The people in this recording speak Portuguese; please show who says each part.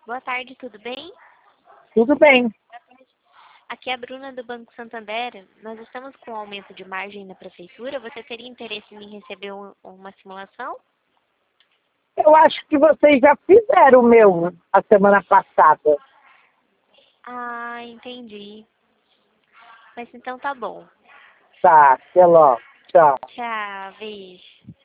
Speaker 1: Boa tarde, tudo bem?
Speaker 2: Tudo bem.
Speaker 1: Aqui é a Bruna do Banco Santander. Nós estamos com um aumento de margem na prefeitura. Você teria interesse em receber uma simulação?
Speaker 2: Eu acho que vocês já fizeram o meu a semana passada.
Speaker 1: Ah, entendi. Mas então tá bom.
Speaker 2: Tá, até logo. Tchau.
Speaker 1: Tchau, beijo.